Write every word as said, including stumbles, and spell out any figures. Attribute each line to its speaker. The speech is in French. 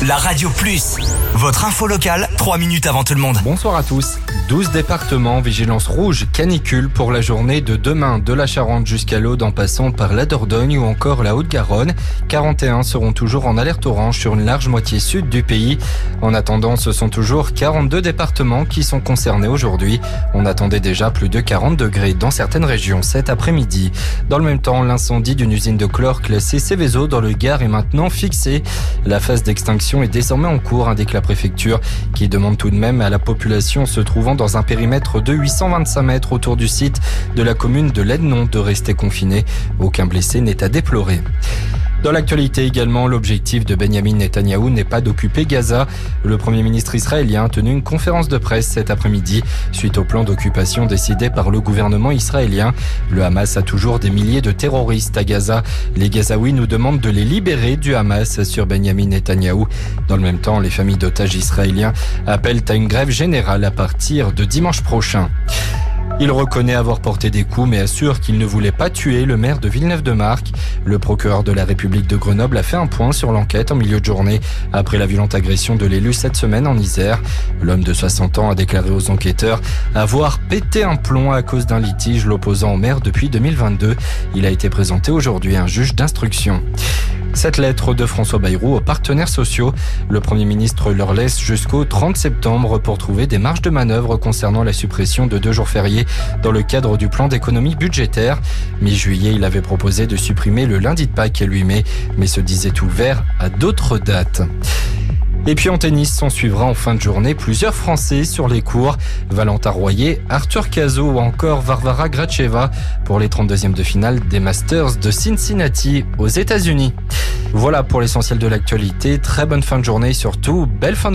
Speaker 1: la Radio Plus. Votre info locale, trois minutes avant tout le monde.
Speaker 2: Bonsoir à tous. douze départements, vigilance rouge, canicule pour la journée de demain, de la Charente jusqu'à l'Aude en passant par la Dordogne ou encore la Haute-Garonne. quarante et un seront toujours en alerte orange sur une large moitié sud du pays. En attendant, ce sont toujours quarante-deux départements qui sont concernés aujourd'hui. On attendait déjà plus de quarante degrés dans certaines régions cet après-midi. Dans le même temps, l'incendie d'une usine de chlore classée Seveso dans le Gard est maintenant fixé. La phase d'extinction est désormais en cours, indique la préfecture, qui demande tout de même à la population se trouvant dans un périmètre de huit cent vingt-cinq mètres autour du site de la commune de l'Ednon de rester confiné. Aucun blessé n'est à déplorer. Dans l'actualité également, l'objectif de Benyamin Netanyahou n'est pas d'occuper Gaza. Le Premier ministre israélien a tenu une conférence de presse cet après-midi suite au plan d'occupation décidé par le gouvernement israélien. Le Hamas a toujours des milliers de terroristes à Gaza. Les Gazaouis nous demandent de les libérer du Hamas, assure Benyamin Netanyahou. Dans le même temps, les familles d'otages israéliens appellent à une grève générale à partir de dimanche prochain. Il reconnaît avoir porté des coups mais assure qu'il ne voulait pas tuer le maire de Villeneuve-de-Marcq. Le procureur de la République de Grenoble a fait un point sur l'enquête en milieu de journée après la violente agression de l'élu cette semaine en Isère. L'homme de soixante ans a déclaré aux enquêteurs avoir pété un plomb à cause d'un litige l'opposant au maire depuis deux mille vingt-deux. Il a été présenté aujourd'hui à un juge d'instruction. Cette lettre de François Bayrou aux partenaires sociaux. Le Premier ministre leur laisse jusqu'au trente septembre pour trouver des marges de manœuvre concernant la suppression de deux jours fériés dans le cadre du plan d'économie budgétaire. Mi-juillet, il avait proposé de supprimer le lundi de Pâques et le huit mai, mais se disait ouvert à d'autres dates. Et puis en tennis, s'en suivra en fin de journée plusieurs Français sur les cours. Valentin Royer, Arthur Cazot ou encore Varvara Gracheva pour les trente-deuxièmes de finale des Masters de Cincinnati aux États-Unis. Voilà pour l'essentiel de l'actualité. Très bonne fin de journée et surtout, belle fin de